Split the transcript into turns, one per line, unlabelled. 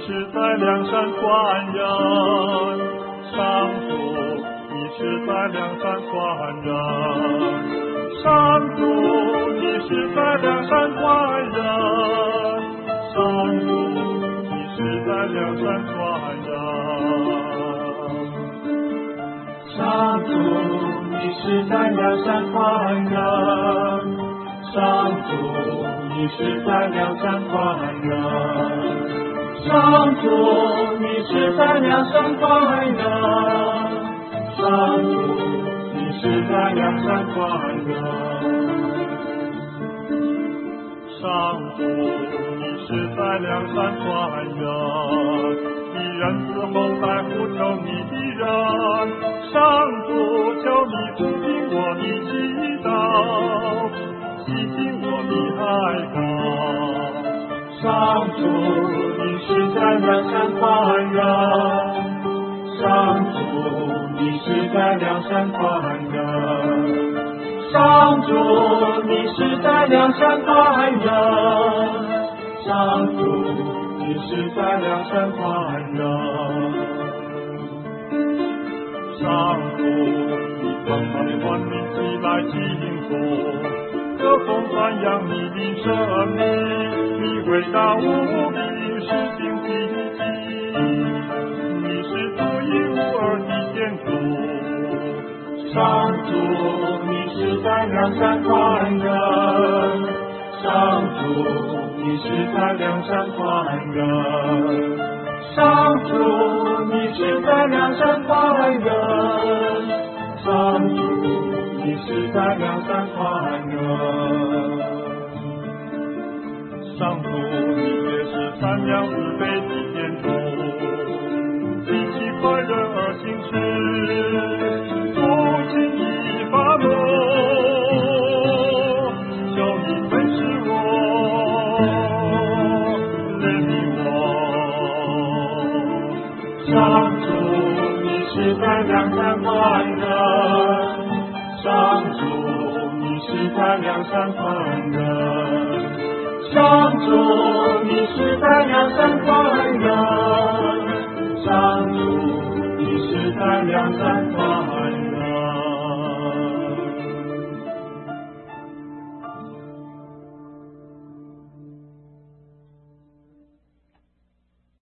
是在梁山宽仁，上主，你是在梁山宽仁，上主，你是在梁山宽仁，上主，你是在梁山宽仁，上主，你是在梁山宽仁，上主，你是在梁山宽仁。上主，你是在梁山宽仁，上主，你是在梁山宽仁，上主，你是在梁山宽仁，敌人之后在呼求你的人，上主，求你听听我的祈祷，细听我的哀告。上主，你是在梁山宽仁，上主，你是在梁山宽仁，上主，你是在梁山宽仁，上主，你是在梁山宽仁，上主，你帮他的万民起来敬奉，歌颂赞扬你的生命。你伟大无比，是行奇迹，你是独一无二的天主。上主，你是在梁山宽仁，上主，你是在梁山宽仁，上主，你是在梁山宽仁，上主，你是在梁山宽仁。上主，你也是善良慈悲的天主，极其快乐而行事，不轻易发怒，求你分施我，怜悯我。上主，你是在梁山宽仁，上主，你是在梁山宽仁，上主，你是在梁山